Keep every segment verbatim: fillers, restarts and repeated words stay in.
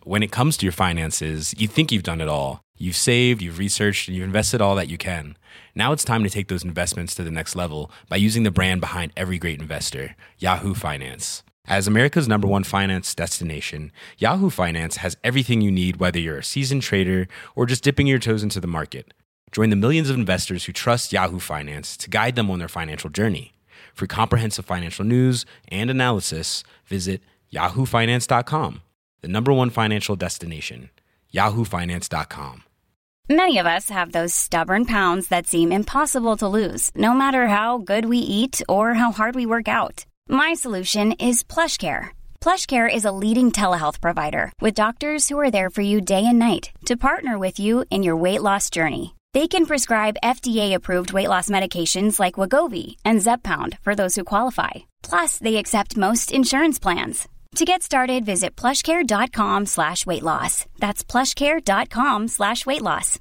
when it comes to your finances, you think you've done it all. You've saved, you've researched, and you've invested all that you can. Now it's time to take those investments to the next level by using the brand behind every great investor, Yahoo Finance. As America's number one finance destination, Yahoo Finance has everything you need, whether you're a seasoned trader or just dipping your toes into the market. Join the millions of investors who trust Yahoo Finance to guide them on their financial journey. For comprehensive financial news and analysis, visit yahoo finance dot com, the number one financial destination, yahoo finance dot com. Many of us have those stubborn pounds that seem impossible to lose, no matter how good we eat or how hard we work out. My solution is PlushCare. PlushCare is a leading telehealth provider with doctors who are there for you day and night to partner with you in your weight loss journey. They can prescribe F D A-approved weight loss medications like Wegovy and Zepbound for those who qualify. Plus, they accept most insurance plans. To get started, visit plushcare.com slash weight loss. That's plushcare.com slash weight loss.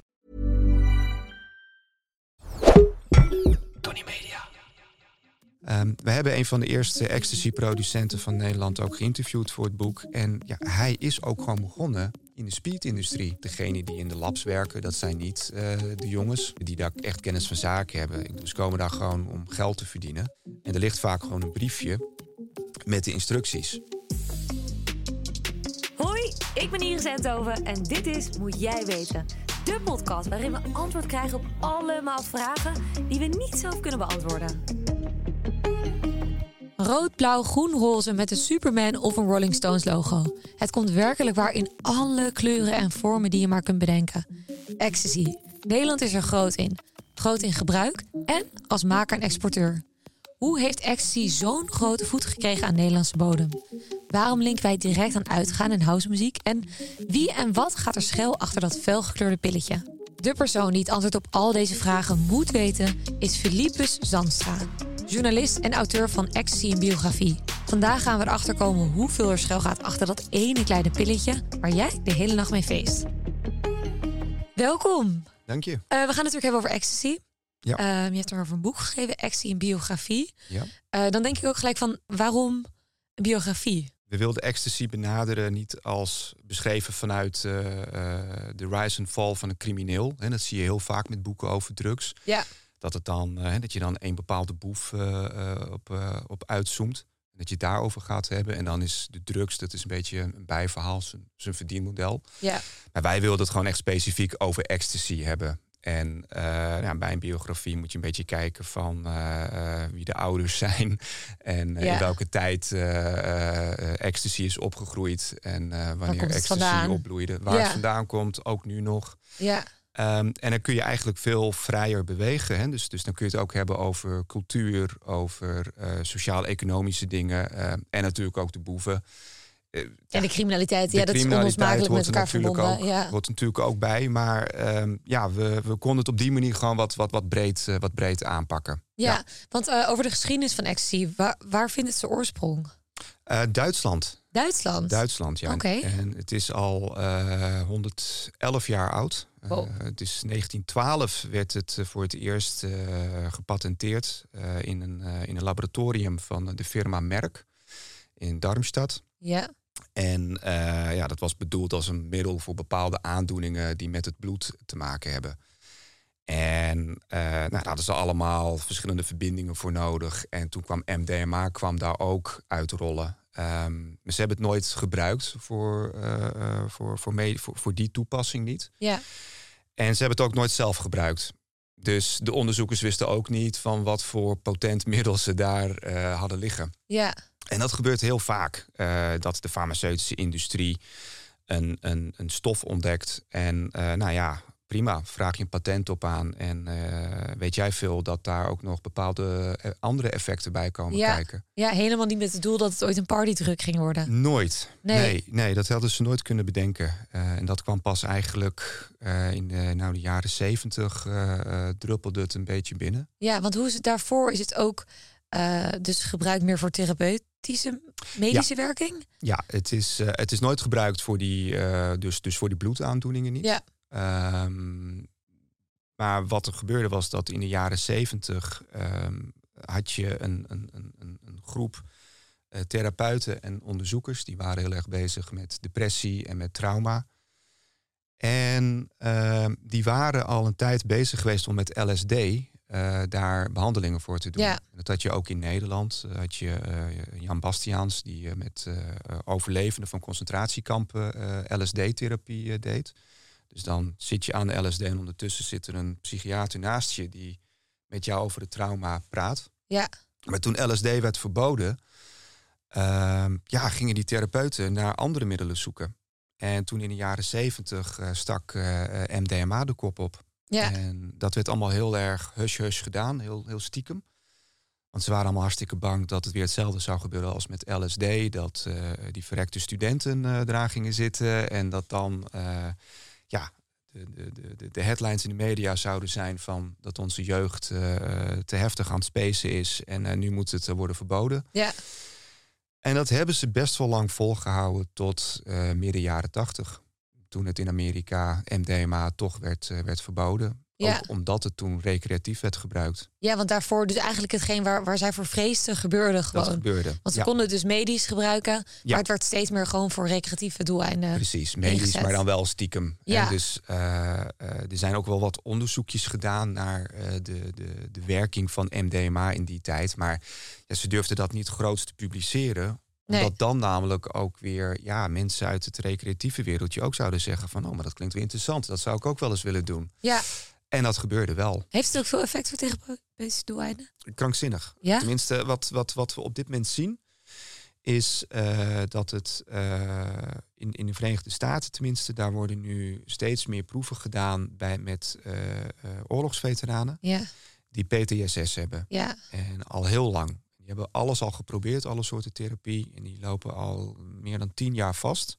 Tony Media. Um, we hebben een van de eerste ecstasy-producenten van Nederland ook geïnterviewd voor het boek. En ja, hij is ook gewoon begonnen in de speed-industrie. Degenen die in de labs werken, dat zijn niet uh, de jongens die daar echt kennis van zaken hebben. Dus komen daar gewoon om geld te verdienen. En er ligt vaak gewoon een briefje met de instructies. Hoi, ik ben Iris Enthoven en dit is Moet Jij Weten. De podcast waarin we antwoord krijgen op allemaal vragen die we niet zelf kunnen beantwoorden. Rood, blauw, groen, roze met een Superman of een Rolling Stones logo. Het komt werkelijk waar in alle kleuren en vormen die je maar kunt bedenken. Ecstasy. Nederland is er groot in. Groot in gebruik en als maker en exporteur. Hoe heeft ecstasy zo'n grote voet gekregen aan Nederlandse bodem? Waarom linken wij direct aan uitgaan en housemuziek? En wie en wat gaat er schuil achter dat felgekleurde pilletje? De persoon die het antwoord op al deze vragen moet weten is Philippus Zandstra. Journalist en auteur van Ecstasy en Biografie. Vandaag gaan we erachter komen hoeveel er schuil gaat achter dat ene kleine pilletje waar jij de hele nacht mee feest. Welkom. Dank je. Uh, we gaan het natuurlijk hebben over ecstasy. Ja. Uh, je hebt er over een boek geschreven, Ecstasy en Biografie. Ja. Uh, dan denk ik ook gelijk van, waarom een biografie? We wilden ecstasy benaderen niet als beschreven vanuit uh, uh, de rise and fall van een crimineel. En dat zie je heel vaak met boeken over drugs. Ja. Dat, het dan, uh, dat je dan een bepaalde boef uh, uh, op, uh, op uitzoomt. Dat je het daarover gaat hebben. En dan is de drugs, dat is een beetje een bijverhaal, zijn, zijn verdienmodel. Ja. Maar wij wilden het gewoon echt specifiek over ecstasy hebben. En uh, ja, bij een biografie moet je een beetje kijken van uh, uh, wie de ouders zijn. En uh, ja. in welke tijd uh, uh, ecstasy is opgegroeid. En uh, wanneer ecstasy vandaan? opbloeide. Waar ja. het vandaan komt, ook nu nog. Ja. Um, en dan kun je eigenlijk veel vrijer bewegen. Hè? Dus, dus dan kun je het ook hebben over cultuur, over uh, sociaal-economische dingen. Uh, en natuurlijk ook de boeven. Uh, en de ja, criminaliteit, de ja, dat is onlosmakelijk met elkaar verbonden. Ook, ja. Hoort natuurlijk ook bij. Maar um, ja, we, we konden het op die manier gewoon wat, wat, wat, breed, uh, wat breed aanpakken. Ja, ja. want uh, over de geschiedenis van ecstasy, waar, waar vindt het zijn oorsprong? Uh, Duitsland. Duitsland? Duitsland, ja. Okay. En het is al uh, honderdelf jaar oud. Wow. Uh, het is negentien twaalf werd het uh, voor het eerst uh, gepatenteerd uh, in, een, uh, in een laboratorium van de firma Merck in Darmstadt. Ja. En uh, ja, dat was bedoeld als een middel voor bepaalde aandoeningen die met het bloed te maken hebben. En uh, nou, daar hadden ze allemaal verschillende verbindingen voor nodig. En toen kwam M D M A kwam daar ook uitrollen. Um, maar ze hebben het nooit gebruikt voor, uh, uh, voor, voor, me- voor, voor die toepassing niet. Ja. En ze hebben het ook nooit zelf gebruikt. Dus de onderzoekers wisten ook niet van wat voor potent middel ze daar uh, hadden liggen. Ja. En dat gebeurt heel vaak. Uh, dat de farmaceutische industrie een, een, een stof ontdekt. En uh, nou ja, prima, vraag je een patent op aan. En uh, weet jij veel dat daar ook nog bepaalde uh, andere effecten bij komen ja. kijken. Ja, helemaal niet met het doel dat het ooit een partydruk ging worden. Nooit. Nee, nee, nee dat hadden ze nooit kunnen bedenken. Uh, en dat kwam pas eigenlijk uh, in de, nou, de jaren zeventig uh, uh, druppelde het een beetje binnen. Ja, want hoe is het daarvoor? Is het ook uh, dus gebruikt meer voor therapeutische medische ja. werking? Ja, het is, uh, het is nooit gebruikt voor die, uh, dus, dus voor die bloedaandoeningen niet. Ja. Um, maar wat er gebeurde was dat in de jaren zeventig um, had je een, een, een, een groep uh, therapeuten en onderzoekers. Die waren heel erg bezig met depressie en met trauma. En uh, die waren al een tijd bezig geweest om met L S D uh, daar behandelingen voor te doen. Ja. Dat had je ook in Nederland. Uh, had je uh, Jan Bastiaans, die uh, met uh, overlevenden van concentratiekampen uh, L S D-therapie uh, deed. Dus dan zit je aan de L S D en ondertussen zit er een psychiater naast je die met jou over het trauma praat. Ja. Maar toen L S D werd verboden, uh, ja, gingen die therapeuten naar andere middelen zoeken. En toen in de jaren zeventig uh, stak uh, M D M A de kop op. Ja. En dat werd allemaal heel erg hush-hush gedaan, heel, heel stiekem. Want ze waren allemaal hartstikke bang dat het weer hetzelfde zou gebeuren als met L S D. Dat uh, die verrekte studenten uh, eraan gingen zitten. En dat dan uh, ja, de, de, de, de headlines in de media zouden zijn van dat onze jeugd uh, te heftig aan het spacen is. En uh, nu moet het uh, worden verboden. Ja. En dat hebben ze best wel lang volgehouden tot uh, midden jaren tachtig. Toen het in Amerika M D M A toch werd, uh, werd verboden. Ja. Ook omdat het toen recreatief werd gebruikt. Ja, want daarvoor dus eigenlijk hetgeen waar, waar zij voor vreesden gebeurde gewoon. Dat gebeurde. Want ze ja. konden het dus medisch gebruiken. Maar Ja. het werd steeds meer gewoon voor recreatieve doeleinden. Precies, medisch, ingezet. maar dan wel stiekem. Ja. En dus uh, uh, er zijn ook wel wat onderzoekjes gedaan naar uh, de, de, de werking van M D M A in die tijd. Maar ja, ze durfden dat niet groots te publiceren. Nee. Omdat dan namelijk ook weer ja, mensen uit het recreatieve wereldje ook zouden zeggen van, oh, maar dat klinkt weer interessant. Dat zou ik ook wel eens willen doen. Ja. En dat gebeurde wel. Heeft het ook veel effect voor therapeutische doeleinden? Krankzinnig. Ja? Tenminste, wat, wat, wat we op dit moment zien, is uh, dat het uh, in, in de Verenigde Staten tenminste, daar worden nu steeds meer proeven gedaan bij, met uh, uh, oorlogsveteranen Ja. die P T S S hebben. Ja. En al heel lang. Die hebben alles al geprobeerd, alle soorten therapie. En die lopen al meer dan tien jaar vast.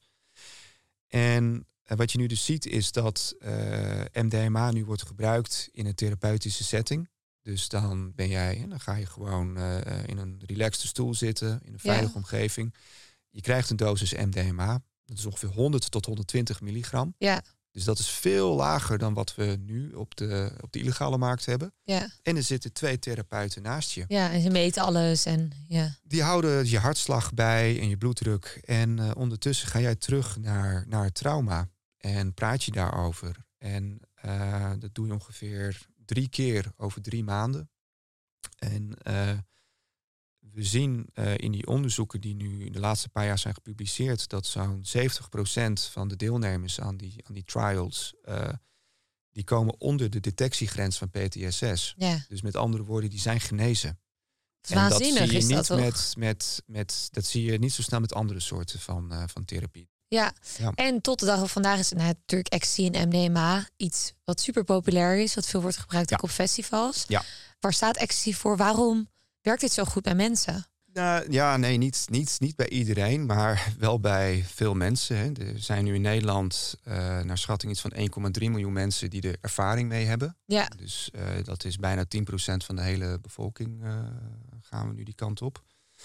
En uh, wat je nu dus ziet is dat uh, M D M A nu wordt gebruikt in een therapeutische setting. Dus dan ben jij, en dan ga je gewoon uh, in een relaxte stoel zitten, in een veilige Ja. omgeving. Je krijgt een dosis M D M A. Dat is ongeveer honderd tot honderdtwintig milligram. Ja. Dus dat is veel lager dan wat we nu op de, op de illegale markt hebben. Ja. En er zitten twee therapeuten naast je. Ja, en ze meten alles en ja. Die houden je hartslag bij en je bloeddruk. En uh, ondertussen ga jij terug naar, naar het trauma. En praat je daarover. En uh, dat doe je ongeveer drie keer over drie maanden. En uh, we zien uh, in die onderzoeken die nu in de laatste paar jaar zijn gepubliceerd, dat zo'n zeventig procent van de deelnemers aan die, aan die trials, uh, die komen onder de detectiegrens van P T S S. Ja. Dus met andere woorden, die zijn genezen. Het is waanzinnig, dat zie je is niet dat toch? met, met, met, dat zie je niet zo snel met andere soorten van, uh, van therapie. Ja. Ja. En tot de dag van vandaag is nou, natuurlijk ecstasy en M D M A iets wat super populair is, wat veel wordt gebruikt Ja. ook op festivals. Ja. Waar staat ecstasy voor? Waarom werkt dit zo goed bij mensen? Nou, ja, nee, niet, niet, niet bij iedereen, maar wel bij veel mensen. Hè. Er zijn nu in Nederland uh, naar schatting iets van één komma drie miljoen mensen die er ervaring mee hebben. Ja. Dus uh, dat is bijna tien procent van de hele bevolking uh, gaan we nu die kant op.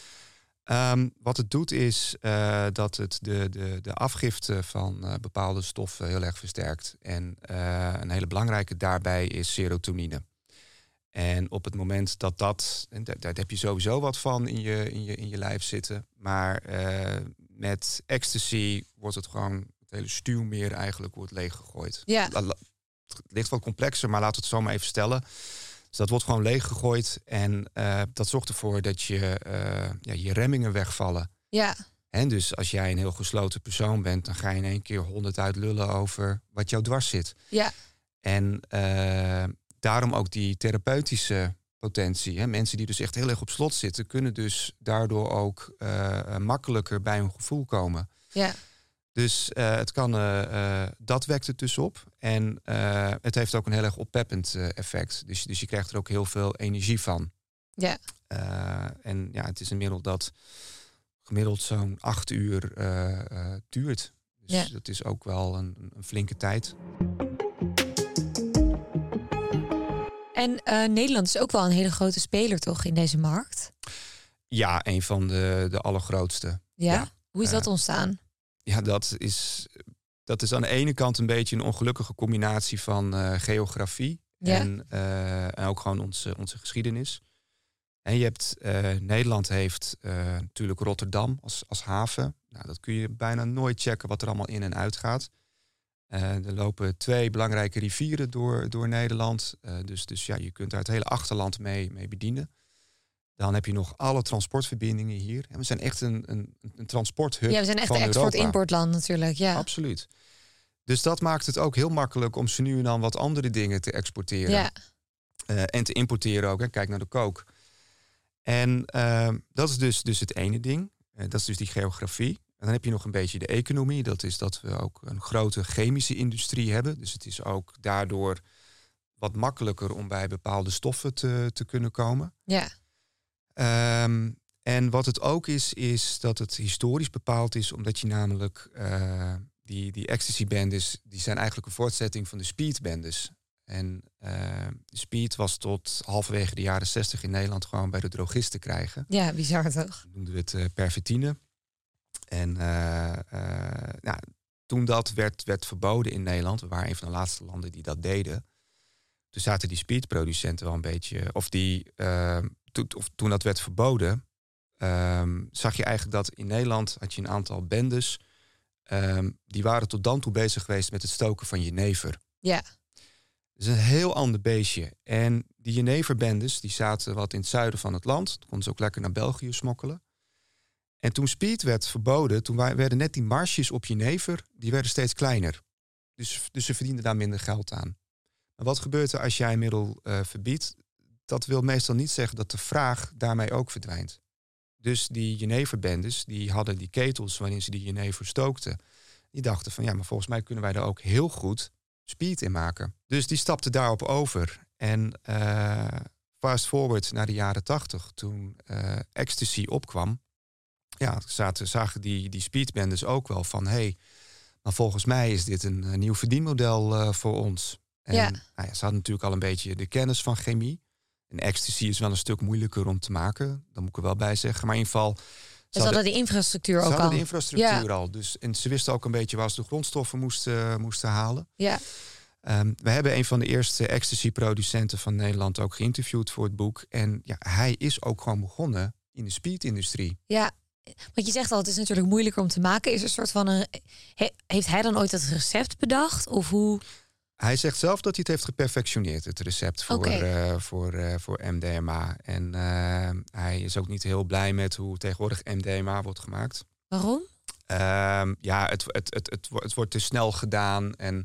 Um, wat het doet is uh, dat het de, de, de afgifte van uh, bepaalde stoffen heel erg versterkt. En uh, een hele belangrijke daarbij is serotonine. En op het moment dat dat, en daar, daar heb je sowieso wat van in je, in je, in je lijf zitten. Maar uh, met ecstasy wordt het gewoon, het hele stuwmeer eigenlijk wordt leeggegooid. Ja. Het ligt wat complexer, maar laten we het zo maar even stellen. Dus dat wordt gewoon leeggegooid. En uh, dat zorgt ervoor dat je, uh, ja, je remmingen wegvallen. Ja. En dus als jij een heel gesloten persoon bent, dan ga je in één keer honderd uit lullen over wat jou dwars zit. Ja. En uh, daarom ook die therapeutische potentie. Hè. Mensen die dus echt heel erg op slot zitten, kunnen dus daardoor ook uh, makkelijker bij hun gevoel komen. Ja. Dus uh, het kan, uh, uh, dat wekt het dus op. En uh, het heeft ook een heel erg oppeppend uh, effect. Dus, dus je krijgt er ook heel veel energie van. Ja. Uh, en ja, het is een middel dat gemiddeld zo'n acht uur uh, uh, duurt. Dus Ja. dat is ook wel een, een flinke tijd. En uh, Nederland is ook wel een hele grote speler toch in deze markt? Ja, een van de, de allergrootste. Ja? Ja. Hoe is dat Uh, ontstaan? Ja, dat is, dat is aan de ene kant een beetje een ongelukkige combinatie van uh, geografie Ja. en, uh, en ook gewoon onze, onze geschiedenis. En je hebt, uh, Nederland heeft uh, natuurlijk Rotterdam als, als haven. Nou, dat kun je bijna nooit checken wat er allemaal in en uit gaat. Uh, er lopen twee belangrijke rivieren door, door Nederland. Uh, dus dus ja, je kunt daar het hele achterland mee, mee bedienen. Dan heb je nog alle transportverbindingen hier. En we zijn echt een, een, een transporthub. Ja, we zijn echt een export-importland natuurlijk. Ja. Absoluut. Dus dat maakt het ook heel makkelijk om ze nu en dan wat andere dingen te exporteren. Ja. Uh, en te importeren ook. Hè. Kijk naar de kook. En uh, dat is dus, dus het ene ding. Uh, dat is dus die geografie. En dan heb je nog een beetje de economie. Dat is dat we ook een grote chemische industrie hebben. Dus het is ook daardoor wat makkelijker om bij bepaalde stoffen te, te kunnen komen. Ja. Um, en wat het ook is, is dat het historisch bepaald is. Omdat je namelijk uh, die, die ecstasy-bendes, die zijn eigenlijk een voortzetting van de speed-bendes. En uh, de speed was tot halverwege de jaren zestig in Nederland gewoon bij de drogist te krijgen. Ja, bizar toch? Dan noemden we het uh, pervitine. En uh, uh, nou, toen dat werd, werd verboden in Nederland, we waren een van de laatste landen die dat deden. Toen zaten die speedproducenten wel een beetje, of die, uh, to, of toen dat werd verboden, um, zag je eigenlijk dat in Nederland had je een aantal bendes, um, die waren tot dan toe bezig geweest met het stoken van jenever. Ja. Dat is een heel ander beestje. En die jeneverbendes, die zaten wat in het zuiden van het land. Toen konden ze ook lekker naar België smokkelen. En toen speed werd verboden, toen werden net die marges op jenever, die werden steeds kleiner. Dus, dus ze verdienden daar minder geld aan. Maar wat gebeurt er als jij een middel uh, verbiedt? Dat wil meestal niet zeggen dat de vraag daarmee ook verdwijnt. Dus die jeneverbendes, die hadden die ketels waarin ze die jenever stookten. Die dachten van ja, maar volgens mij kunnen wij daar ook heel goed speed in maken. Dus die stapten daarop over. En uh, fast forward naar de jaren tachtig, toen uh, ecstasy opkwam. Ja, zaten, zagen die, die speedbendes ook wel van hé, hey, maar volgens mij is dit een, een nieuw verdienmodel uh, voor ons. En ja. Nou ja, ze hadden natuurlijk al een beetje de kennis van chemie. En ecstasy is wel een stuk moeilijker om te maken. Dat moet ik er wel bij zeggen. Maar in ieder geval... Ze hadden, hadden de infrastructuur ook al. Ze hadden de infrastructuur ja. al. Dus, en ze wisten ook een beetje waar ze de grondstoffen moesten, moesten halen. Ja. Um, we hebben een van de eerste ecstasy-producenten van Nederland ook geïnterviewd voor het boek. En ja, hij is ook gewoon begonnen in de speed-industrie. Ja, want je zegt al, het is natuurlijk moeilijker om te maken. Is er een soort van een... He, heeft hij dan ooit het recept bedacht? Of hoe... Hij zegt zelf dat hij het heeft geperfectioneerd, het recept voor, okay. uh, voor, uh, voor M D M A. En uh, hij is ook niet heel blij met hoe tegenwoordig M D M A wordt gemaakt. Waarom? Uh, ja, het, het, het, het, het wordt te snel gedaan en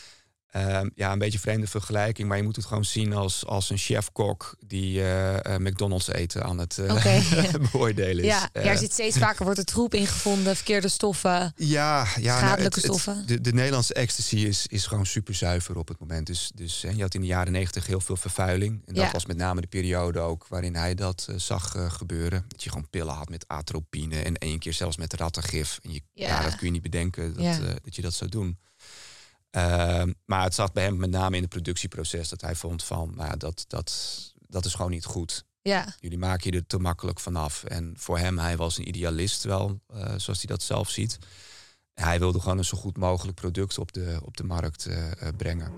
uh, ja, een beetje een vreemde vergelijking. Maar je moet het gewoon zien als, als een chef-kok die uh, uh, McDonald's eten aan het uh, okay. beoordelen is. Ja, uh, ja, er zit steeds vaker wordt er troep ingevonden, verkeerde stoffen, ja, ja, schadelijke nou, het, stoffen. Het, de, de Nederlandse ecstasy is, is gewoon super zuiver op het moment. Dus, dus hè, je had in de jaren negentig heel veel vervuiling. En dat ja. was met name de periode ook waarin hij dat uh, zag uh, gebeuren. Dat je gewoon pillen had met atropine en één keer zelfs met rattengif. En je, ja. ja, dat kun je niet bedenken dat, ja. uh, dat je dat zou doen. Uh, maar het zat bij hem met name in het productieproces dat hij vond van, nou, dat, dat, dat is gewoon niet goed. Ja. Jullie maken je er te makkelijk vanaf. En voor hem, hij was een idealist wel, uh, zoals hij dat zelf ziet. Hij wilde gewoon een zo goed mogelijk product op de, op de markt uh, uh, brengen.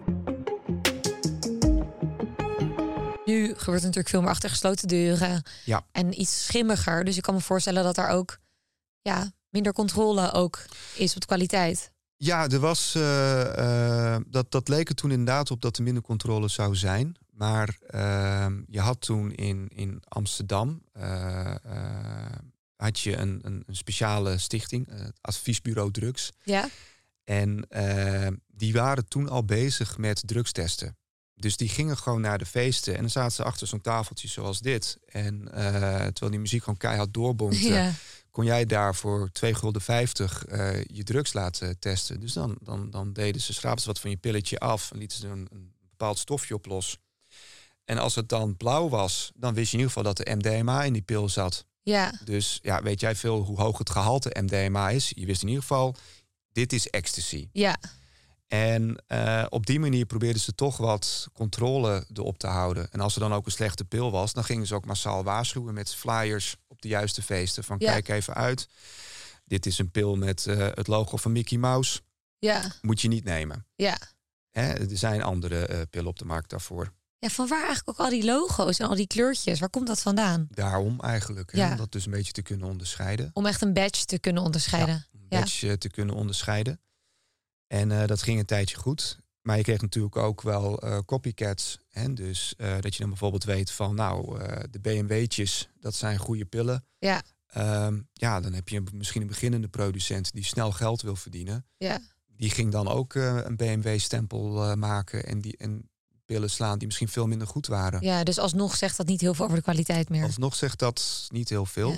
Nu gebeurt er natuurlijk veel meer achter gesloten deuren. Ja. En iets schimmiger. Dus ik kan me voorstellen dat daar ook ja, minder controle ook is op de kwaliteit. Ja, er was, uh, uh, dat, dat leek er toen inderdaad op dat er minder controle zou zijn. Maar uh, je had toen in, in Amsterdam uh, uh, had je een, een, een speciale stichting, uh, het Adviesbureau Drugs. Ja. En uh, die waren toen al bezig met drugstesten. Dus die gingen gewoon naar de feesten en dan zaten ze achter zo'n tafeltje zoals dit. En uh, terwijl die muziek gewoon keihard doorbonkte, ja. kon jij daar voor twee gulden vijftig uh, je drugs laten testen. Dus dan, dan, dan deden ze, schraapten ze wat van je pilletje af en lieten ze er een, een bepaald stofje op los. En als het dan blauw was, dan wist je in ieder geval dat er M D M A in die pil zat. Ja. Dus ja, weet jij veel hoe hoog het gehalte M D M A is? Je wist in ieder geval, dit is ecstasy. Ja. En uh, op die manier probeerden ze toch wat controle erop te houden. En als er dan ook een slechte pil was, dan gingen ze ook massaal waarschuwen met flyers op de juiste feesten. Van ja. Kijk even uit, dit is een pil met uh, het logo van Mickey Mouse. Ja. Moet je niet nemen. Ja. Hè, er zijn andere uh, pillen op de markt daarvoor. Ja, van waar eigenlijk ook al die logo's en al die kleurtjes? Waar komt dat vandaan? Daarom eigenlijk. Hè, Ja. om dat dus een beetje te kunnen onderscheiden. Om echt een badge te kunnen onderscheiden. Ja, een badge ja. te kunnen onderscheiden. En uh, dat ging een tijdje goed. Maar je kreeg natuurlijk ook wel uh, copycats. Hè? Dus uh, dat je dan bijvoorbeeld weet van... nou, uh, de B M W'tjes, dat zijn goede pillen. Ja. Um, ja, dan heb je misschien een beginnende producent... die snel geld wil verdienen. Ja. Die ging dan ook uh, een B M W-stempel uh, maken... en die en pillen slaan die misschien veel minder goed waren. Ja, dus alsnog zegt dat niet heel veel over de kwaliteit meer. Alsnog zegt dat niet heel veel.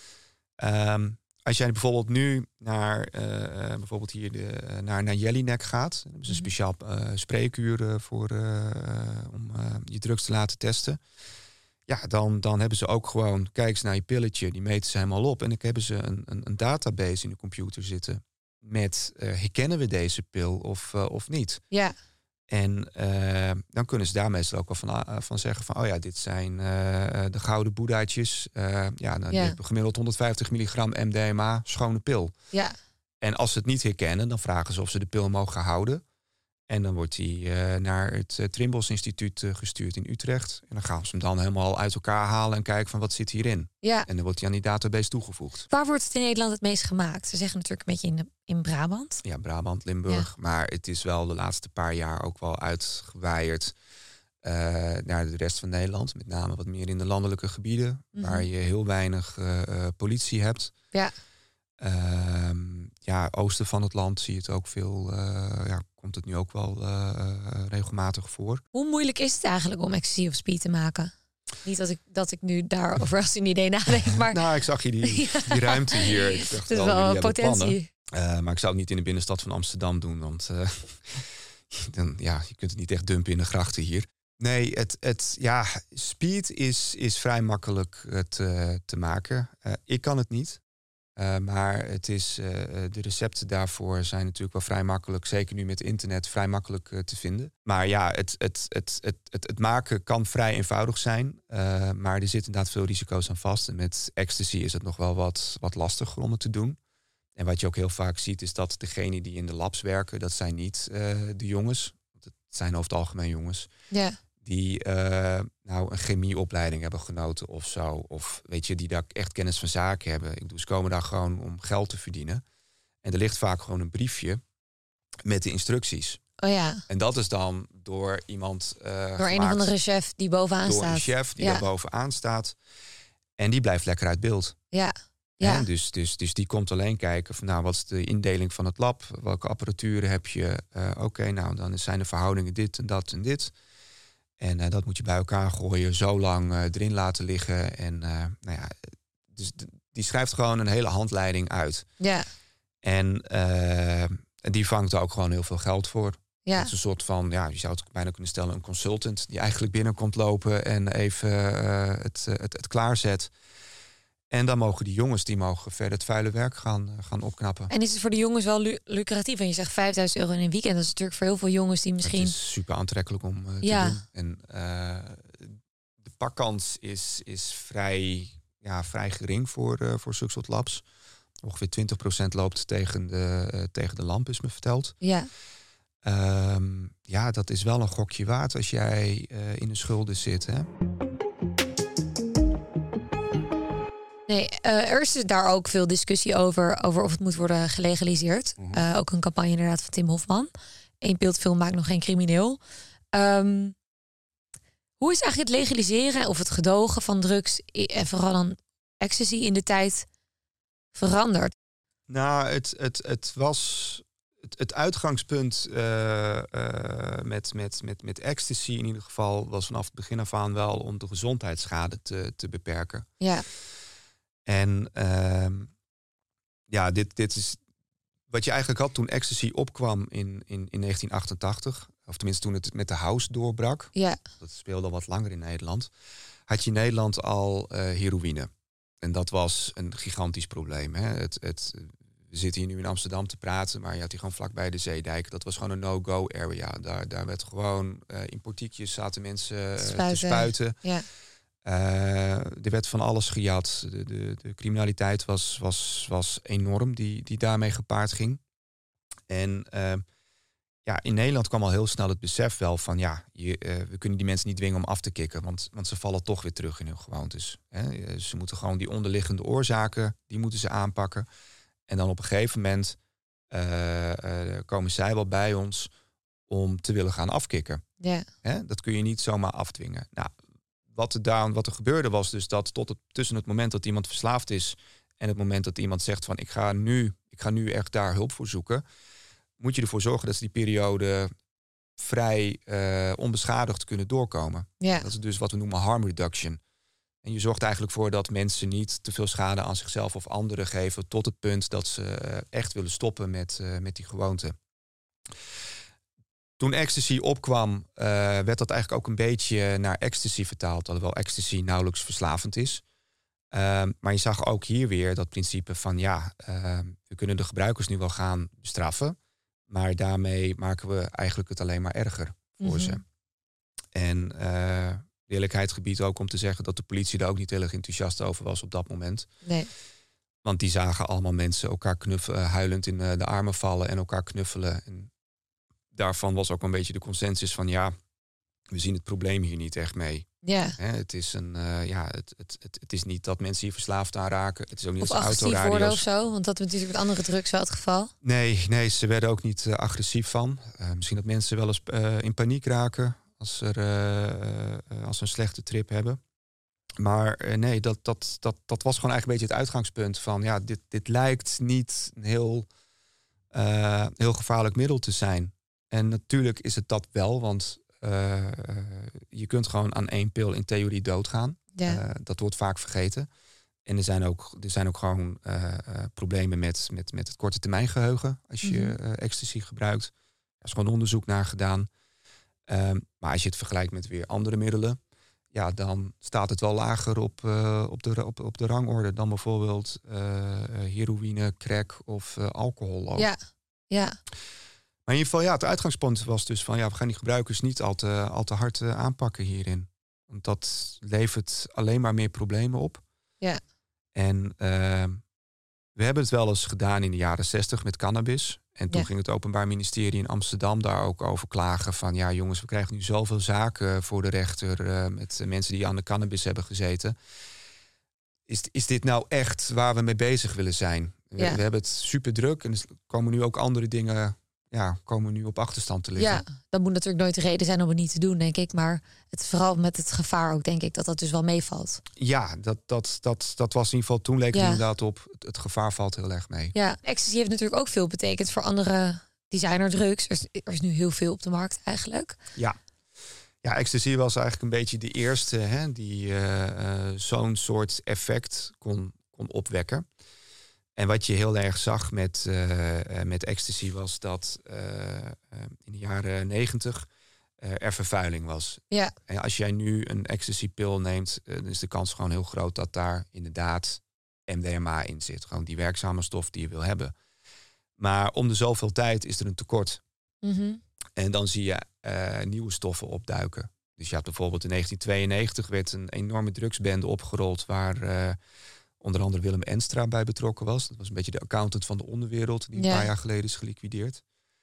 Ja. Um, Als jij bijvoorbeeld nu naar uh, bijvoorbeeld hier de, uh, naar, naar Jelinek gaat, dat is een mm-hmm. speciaal uh, spreekuur uh, voor uh, om uh, je drugs te laten testen. Ja, dan, dan hebben ze ook gewoon, kijk eens naar je pilletje, die meten ze helemaal op. En dan hebben ze een, een, een database in de computer zitten met uh, herkennen we deze pil of, uh, of niet. Ja. En uh, dan kunnen ze daar meestal ook wel van, uh, van zeggen van... oh ja, dit zijn uh, de gouden boedaatjes. Uh, ja, dan ja. gemiddeld honderdvijftig milligram M D M A, schone pil. Ja. En als ze het niet herkennen, dan vragen ze of ze de pil mogen houden. En dan wordt die uh, naar het uh, Trimbos Instituut uh, gestuurd in Utrecht. En dan gaan ze hem dan helemaal uit elkaar halen en kijken van wat zit hierin. Ja. En dan wordt hij aan die database toegevoegd. Waar wordt het in Nederland het meest gemaakt? Ze zeggen natuurlijk een beetje in, de, in Brabant. Ja, Brabant, Limburg. Ja. Maar het is wel de laatste paar jaar ook wel uitgewaaid uh, naar de rest van Nederland. Met name wat meer in de landelijke gebieden. Mm-hmm. Waar je heel weinig uh, uh, politie hebt. Ja. Uh, ja, oosten van het land zie je het ook veel, uh, ja, komt het nu ook wel uh, uh, regelmatig voor. Hoe moeilijk is het eigenlijk om ecstasy of speed te maken? Niet dat ik, dat ik nu daarover als een idee nadenk, maar... nou, ik zag je die, ja. die ruimte hier. Ik dacht, het is wel een potentie. Uh, maar ik zou het niet in de binnenstad van Amsterdam doen, want uh, dan, ja, je kunt het niet echt dumpen in de grachten hier. Nee, het, het, ja, speed is, is vrij makkelijk uh, te, te maken. Uh, ik kan het niet. Uh, maar het is, uh, de recepten daarvoor zijn natuurlijk wel vrij makkelijk, zeker nu met internet, vrij makkelijk uh, te vinden. Maar ja, het, het, het, het, het, het maken kan vrij eenvoudig zijn, uh, maar er zitten inderdaad veel risico's aan vast. En met ecstasy is het nog wel wat, wat lastiger om het te doen. En wat je ook heel vaak ziet is dat degenen die in de labs werken, dat zijn niet uh, de jongens. Het zijn over het algemeen jongens. Ja. Die uh, nou een chemieopleiding hebben genoten of zo. Of weet je, die daar echt kennis van zaken hebben. Ik bedoel, ze komen daar gewoon om geld te verdienen. En er ligt vaak gewoon een briefje met de instructies. Oh ja. En dat is dan door iemand uh, Door gemaakt, een of andere chef die bovenaan door staat. Door een chef die ja. daar bovenaan staat. En die blijft lekker uit beeld. Ja. Ja. En dus, dus, dus die komt alleen kijken van nou, wat is de indeling van het lab? Welke apparatuur heb je? Uh, Oké, okay, nou dan zijn de verhoudingen dit en dat en dit. En uh, dat moet je bij elkaar gooien, zo lang uh, erin laten liggen. En uh, nou ja, dus d- die schrijft gewoon een hele handleiding uit. Ja. En uh, die vangt ook gewoon heel veel geld voor. Ja. Het is een soort van, ja, je zou het bijna kunnen stellen, een consultant die eigenlijk binnenkomt lopen en even uh, het, het, het klaarzet. En dan mogen die jongens, die mogen verder het vuile werk gaan, gaan opknappen. En is het voor de jongens wel lu- lucratief? En je zegt vijfduizend euro in een weekend. Dat is natuurlijk voor heel veel jongens die misschien... Het is super aantrekkelijk om uh, te ja. doen. En uh, de pakkans is, is vrij, ja, vrij gering voor, uh, voor zulke soort labs. Ongeveer twintig procent loopt tegen de, uh, tegen de lamp, is me verteld. Ja. Um, ja, dat is wel een gokje waard als jij uh, in de schulden zit, hè? Nee, uh, er is daar ook veel discussie over, over of het moet worden gelegaliseerd. Mm-hmm. Uh, ook een campagne inderdaad van Tim Hofman. Eén beeldfilm maakt nog geen crimineel. Um, hoe is eigenlijk het legaliseren of het gedogen van drugs en vooral dan ecstasy in de tijd veranderd? Nou, het, het, het was... Het, het uitgangspunt uh, uh, met, met, met, met ecstasy in ieder geval was vanaf het begin af aan wel om de gezondheidsschade te, te beperken. Ja. En uh, ja, dit, dit is wat je eigenlijk had toen ecstasy opkwam in, in, in negentien achtentachtig. Of tenminste toen het met de house doorbrak. Ja. Dat speelde al wat langer in Nederland. Had je in Nederland al uh, heroïne. En dat was een gigantisch probleem. Hè? Het, het, we zitten hier nu in Amsterdam te praten, maar je had hier gewoon vlakbij de Zeedijk. Dat was gewoon een no-go area. Daar, daar werd gewoon uh, in portiekjes zaten mensen uh, spuiten. te spuiten. Ja. Uh, er werd van alles gejat. De, de, de criminaliteit was, was, was enorm die, die daarmee gepaard ging. En uh, ja, in Nederland kwam al heel snel het besef wel van... ja, je, uh, we kunnen die mensen niet dwingen om af te kicken... want, want ze vallen toch weer terug in hun gewoontes. Hè. Ze moeten gewoon die onderliggende oorzaken... die moeten ze aanpakken. En dan op een gegeven moment uh, uh, komen zij wel bij ons... om te willen gaan afkicken. Yeah. Hè. Dat kun je niet zomaar afdwingen. Nou, wat er, daar, wat er gebeurde was dus dat... tot het, tussen het moment dat iemand verslaafd is... en het moment dat iemand zegt van... ik ga nu, ik ga nu echt daar hulp voor zoeken... moet je ervoor zorgen dat ze die periode vrij uh, onbeschadigd kunnen doorkomen. Ja. Dat is dus wat we noemen harm reduction. En je zorgt eigenlijk voor dat mensen niet te veel schade aan zichzelf of anderen geven... tot het punt dat ze uh, echt willen stoppen met, uh, met die gewoonte. Toen ecstasy opkwam, uh, werd dat eigenlijk ook een beetje naar ecstasy vertaald. Alhoewel ecstasy nauwelijks verslavend is. Uh, maar je zag ook hier weer dat principe van... ja, uh, we kunnen de gebruikers nu wel gaan bestraffen... maar daarmee maken we eigenlijk het alleen maar erger voor mm-hmm. ze. En uh, eerlijkheid gebiedt ook om te zeggen... dat de politie er ook niet heel erg enthousiast over was op dat moment. Nee. Want die zagen allemaal mensen elkaar knuffelen, huilend in de armen vallen... en elkaar knuffelen. En daarvan was ook een beetje de consensus van... ja, we zien het probleem hier niet echt mee. Ja. Hè, het is een, uh, ja, het, het, het, het is niet dat mensen hier verslaafd aan raken. Het is ook niet of dat ze agressief worden of zo, want dat is natuurlijk met andere drugs wel het geval. Nee, nee, ze werden ook niet uh, agressief van. Uh, misschien dat mensen wel eens uh, in paniek raken als ze uh, uh, als ze een slechte trip hebben. Maar uh, nee, dat, dat, dat, dat was gewoon eigenlijk een beetje het uitgangspunt van... ja, dit, dit lijkt niet een heel, uh, heel gevaarlijk middel te zijn. En natuurlijk is het dat wel, want... Uh, je kunt gewoon aan één pil in theorie doodgaan. Ja. Uh, dat wordt vaak vergeten. En er zijn ook, er zijn ook gewoon uh, uh, problemen met, met, met het korte termijn geheugen. Als je mm-hmm. uh, ecstasy gebruikt. Er is gewoon onderzoek naar gedaan. Um, maar als je het vergelijkt met weer andere middelen. Ja, dan staat het wel lager op, uh, op, de, op, op de rangorde. Dan bijvoorbeeld uh, heroïne, crack of uh, alcohol ook. Ja, ja. Maar in ieder geval, ja, het uitgangspunt was dus van... ja, we gaan die gebruikers niet al te, al te hard uh, aanpakken hierin. Want dat levert alleen maar meer problemen op. Ja. En uh, we hebben het wel eens gedaan in de jaren zestig met cannabis. En toen ja. ging het Openbaar Ministerie in Amsterdam daar ook over klagen... van ja, jongens, we krijgen nu zoveel zaken voor de rechter... Uh, met mensen die aan de cannabis hebben gezeten. Is, is dit nou echt waar we mee bezig willen zijn? We, ja. we hebben het super druk en er komen nu ook andere dingen... ja, komen nu op achterstand te liggen. Ja, dat moet natuurlijk nooit de reden zijn om het niet te doen, denk ik. Maar het vooral met het gevaar ook, denk ik, dat dat dus wel meevalt. Ja, dat, dat, dat, dat was in ieder geval... toen leek het ja. inderdaad op, het, het gevaar valt heel erg mee. Ja, ecstasy heeft natuurlijk ook veel betekend voor andere designerdrugs. Er is, er is nu heel veel op de markt eigenlijk. Ja. Ja, ecstasy was eigenlijk een beetje de eerste... Hè, die uh, uh, zo'n soort effect kon, kon opwekken. En wat je heel erg zag met, uh, met ecstasy was dat uh, in de jaren negentig uh, er vervuiling was. Ja. En als jij nu een ecstasy-pil neemt, uh, dan is de kans gewoon heel groot dat daar inderdaad M D M A in zit. Gewoon die werkzame stof die je wil hebben. Maar om de zoveel tijd is er een tekort. Mm-hmm. En dan zie je uh, nieuwe stoffen opduiken. Dus je had bijvoorbeeld in negentien tweeënnegentig werd een enorme drugsbende opgerold waar... Uh, onder andere Willem Enstra bij betrokken was. Dat was een beetje de accountant van de onderwereld... die een ja. paar jaar geleden is geliquideerd.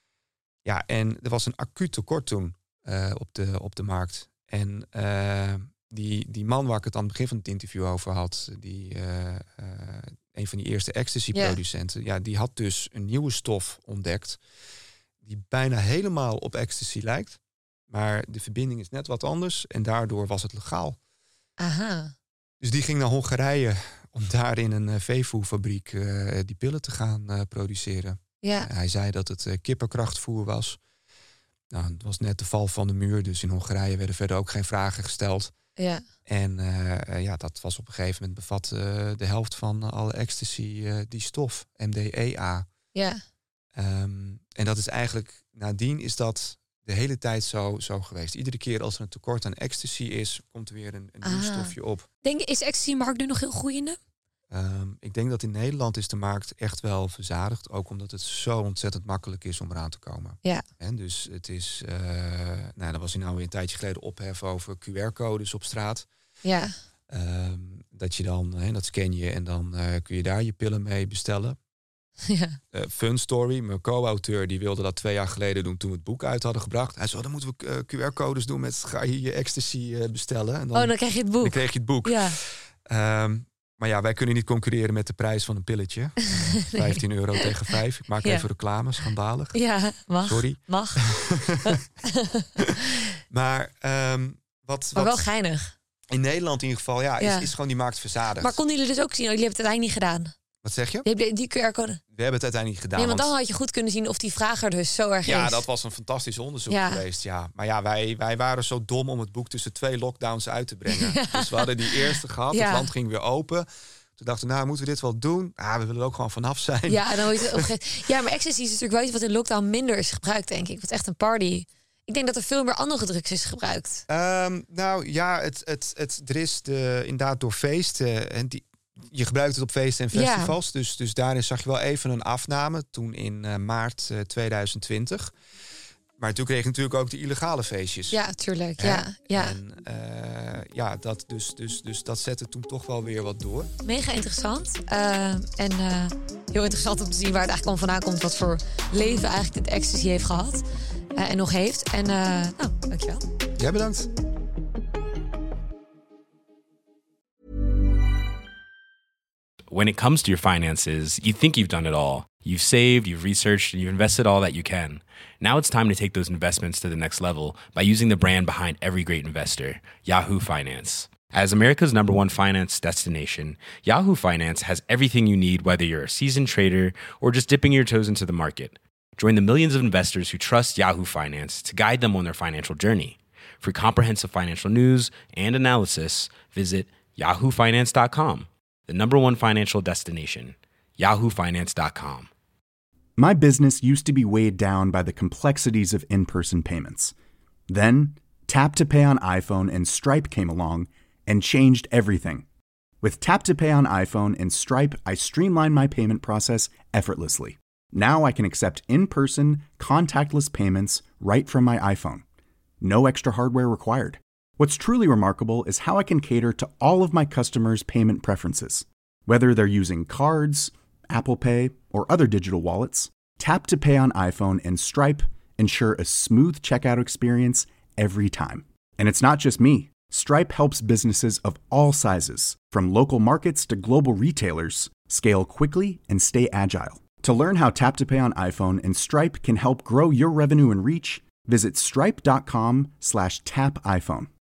Ja, en er was een acuut tekort toen uh, op, de, op de markt. En uh, die, die man waar ik het aan het begin van het interview over had... die uh, uh, een van die eerste ecstasy-producenten... Ja. ja, die had dus een nieuwe stof ontdekt... die bijna helemaal op ecstasy lijkt. Maar de verbinding is net wat anders... en daardoor was het legaal. Aha. Dus die ging naar Hongarije... om daar in een uh, veevoerfabriek uh, die pillen te gaan uh, produceren. Ja. Uh, hij zei dat het uh, kippenkrachtvoer was. Nou, het was net de val van de muur, dus in Hongarije werden verder ook geen vragen gesteld. Ja. En uh, uh, ja, dat was op een gegeven moment bevat uh, de helft van uh, alle ecstasy uh, die stof, M D E A. Ja. Um, en dat is eigenlijk, nadien is dat de hele tijd zo, zo geweest. Iedere keer als er een tekort aan ecstasy is, komt er weer een, een nieuw ah. stofje op. Denk je, is ecstasy-markt nu nog heel groeiende? Um, ik denk dat in Nederland is de markt echt wel verzadigd. Ook omdat het zo ontzettend makkelijk is om eraan te komen. Ja. En dus het is... Uh, nou, er was nou weer een tijdje geleden ophef over Q R-codes op straat. Ja. Um, dat je dan, hè, dat scan je en dan uh, kun je daar je pillen mee bestellen. Ja. Uh, Fun Story, mijn co-auteur, die wilde dat twee jaar geleden doen toen we het boek uit hadden gebracht. Hij zei, dan moeten we uh, Q R-codes doen met ga je je ecstasy uh, bestellen. En dan, oh, dan krijg je het boek. Dan kreeg je het boek. Ja. Um, maar ja, wij kunnen niet concurreren met de prijs van een pilletje. nee. vijftien euro tegen vijf. Ik maak ja. even reclame, schandalig. Ja, mag. Sorry. Mag. maar, um, wat, maar wat wel geinig. In Nederland in ieder geval, ja, ja. Is, is gewoon die markt verzadigd. Maar konden jullie dus ook zien? Jullie hebben het uiteindelijk niet gedaan. Wat zeg je? Je hebt die Q R-code. We hebben het uiteindelijk niet gedaan. Nee, want dan had je goed kunnen zien of die vraag er dus zo erg ja, is. Ja, dat was een fantastisch onderzoek ja. geweest. Ja. Maar ja, wij, wij waren zo dom om het boek tussen twee lockdowns uit te brengen. Ja. Dus we hadden die eerste gehad. Ja. Het land ging weer open. Toen dachten we, nou, moeten we dit wel doen? Ah, we willen er ook gewoon vanaf zijn. Ja, dan het opge- ja, maar ecstasy is natuurlijk wel iets wat in lockdown minder is gebruikt, denk ik. Het is echt een party. Ik denk dat er veel meer andere drugs is gebruikt. Um, nou ja, het, het, het, er is de, inderdaad door feesten. En die, je gebruikt het op feesten en festivals. Ja. Dus, dus daarin zag je wel even een afname. Toen in uh, maart uh, twintig twintig. Maar toen kreeg je natuurlijk ook de illegale feestjes. Ja, tuurlijk. Ja, ja. En uh, ja, dat, dus, dus, dus dat zette toen toch wel weer wat door. Mega interessant. Uh, en uh, heel interessant om te zien waar het eigenlijk vandaan komt. Wat voor leven eigenlijk dit ecstasy heeft gehad. Uh, en nog heeft. En uh, nou, dankjewel. Jij bedankt. When it comes to your finances, you think you've done it all. You've saved, you've researched, and you've invested all that you can. Now it's time to take those investments to the next level by using the brand behind every great investor, Yahoo Finance. As America's number one finance destination, Yahoo Finance has everything you need, whether you're a seasoned trader or just dipping your toes into the market. Join the millions of investors who trust Yahoo Finance to guide them on their financial journey. For comprehensive financial news and analysis, visit yahoo finance dot com. The number one financial destination, yahoo finance dot com. My business used to be weighed down by the complexities of in-person payments. Then, Tap to Pay on iPhone and Stripe came along and changed everything. With Tap to Pay on iPhone and Stripe, I streamlined my payment process effortlessly. Now I can accept in-person, contactless payments right from my iPhone. No extra hardware required. What's truly remarkable is how I can cater to all of my customers' payment preferences. Whether they're using cards, Apple Pay, or other digital wallets, Tap to Pay on iPhone and Stripe ensure a smooth checkout experience every time. And it's not just me. Stripe helps businesses of all sizes, from local markets to global retailers, scale quickly and stay agile. To learn how Tap to Pay on iPhone and Stripe can help grow your revenue and reach, visit stripe dot com slash tap iPhone.